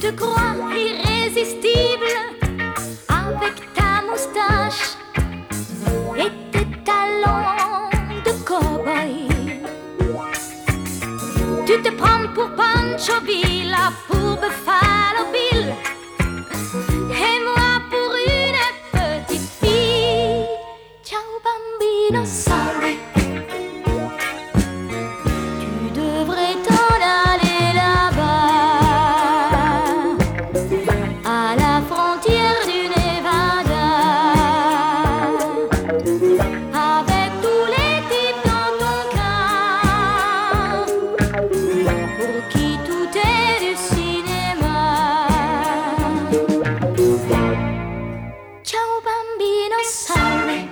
te crois irrésistible avec ta moustache et tes talons de cow-boy. Tu te prends pour Pancho Villa, pour Buffalo Bill, et moi pour une petite fille. Ciao bambino, sorry. Tu devrais t'en aller là-bas, à la frontière du Nevada, avec tous les types dans ton cas, pour qui tout est du cinéma. Ciao bambino, sorry.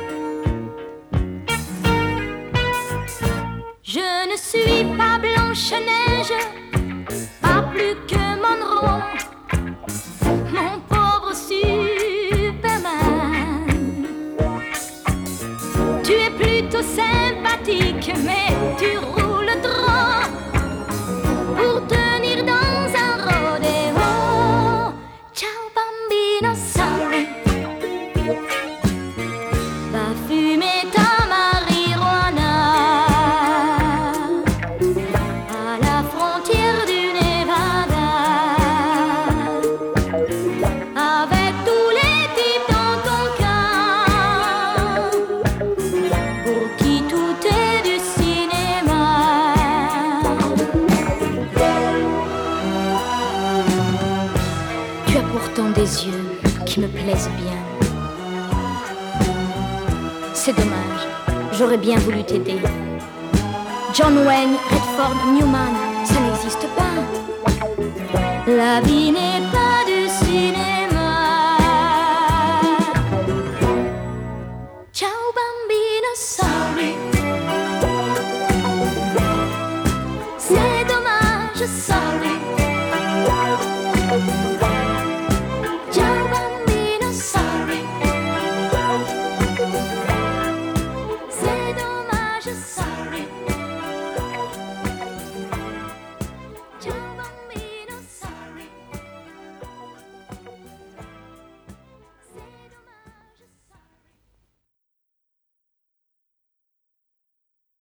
Je ne suis pas Blanche-Neige, pas plus que Monroe, mon pauvre Superman. Tu es plutôt sympathique, mais tu roules trop pour tenir dans un rodéo. Ciao bambino, sorry. Va fumer ta marijuana à la frontière du Nevada, avec tous les types dans ton cas, pour qui tout est du cinéma. Tu as pourtant des yeux qui me plaisent bien. C'est dommage, j'aurais bien voulu t'aider. John Wayne, Redford, Newman, ça n'existe pas. La vie n'est pas du cinéma. Ciao bambino, sorry. C'est dommage.